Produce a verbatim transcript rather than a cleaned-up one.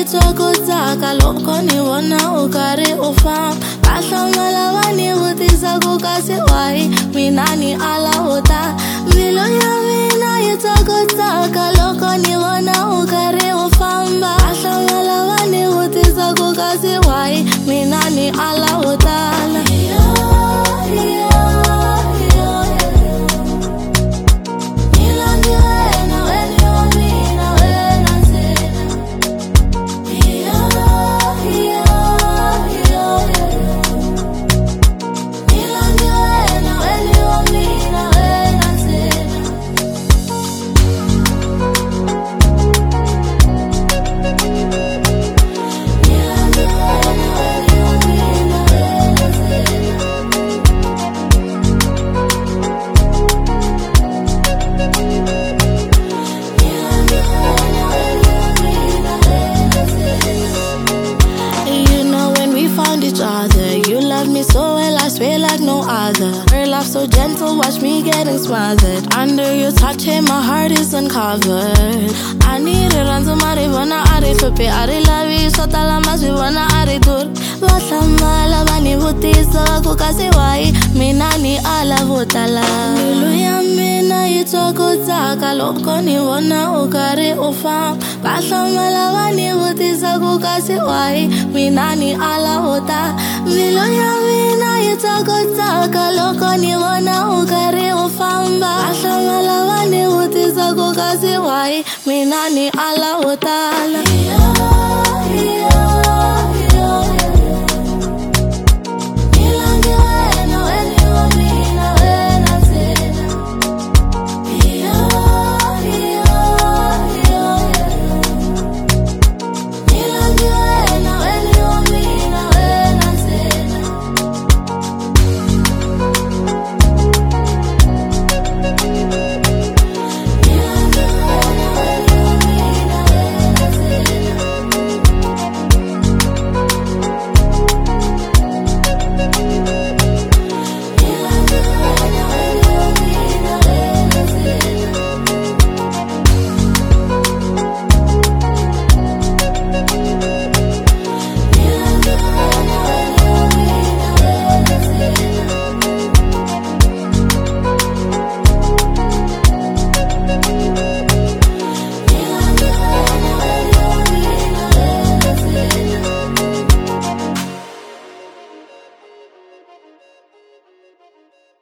tsaka loko ni vona u karhi u famba. Va hlamala va ni vutisa ku kasi why mina ni ala vota. Mbilu ya mina yi tsaka loko ni vona u karhi u famba. Va hlamala va ni vutisa ku kasi why mina ni ala votala. You love me so well, I swear like no other. Her love so gentle, watch me getting smothered. Under your touch, hey, my heart is uncovered. I need it, run to my rivana, I flip it, I love you, so talamas, we wanna I dur. Vasamala, bani vutisa, kukasi wai, mina ni ala votala. Hallelujah, mina yitoko taka, loko ni wana ukari ufam. Vasamala, bani vutisa, kukasi wai, mina ni ala vota. Mbilu ya mina yitoko taka, loko ni wana ukari ufamba. Vasamala, bani vutisa, kukasi wai, mina ni ala votala.